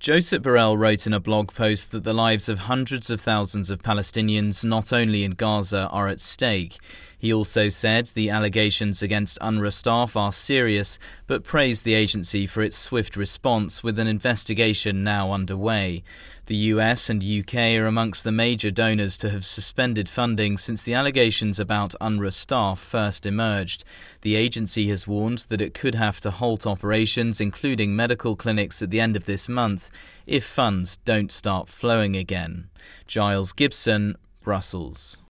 Josep Borrell wrote in a blog post that the lives of hundreds of thousands of Palestinians, not only in Gaza, are at stake. He also said the allegations against UNRWA staff are serious, but praised the agency for its swift response, with an investigation now underway. The US and UK are amongst the major donors to have suspended funding since the allegations about UNRWA staff first emerged. The agency has warned that it could have to halt operations, including medical clinics, at the end of this month if funds don't start flowing again. Giles Gibson, Brussels.